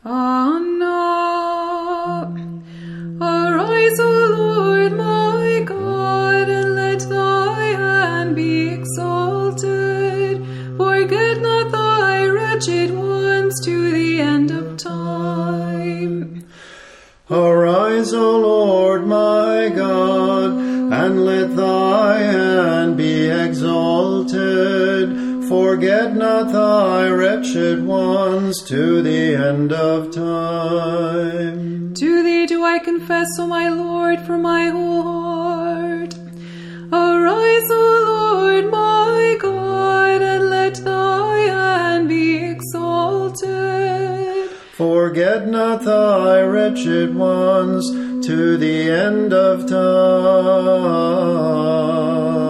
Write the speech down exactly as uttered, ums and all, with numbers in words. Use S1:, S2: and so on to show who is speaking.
S1: Anna. Arise, O Lord my God, and let thy hand be exalted. Forget not thy wretched ones to the end of time.
S2: Arise, O Lord my God, and let thy hand be exalted. Forget not thy wretched ones to the end of time.
S1: To thee do I confess, O my Lord, from my whole heart. Arise, O Lord my God, and let thy hand be exalted.
S2: Forget not thy wretched ones to the end of time.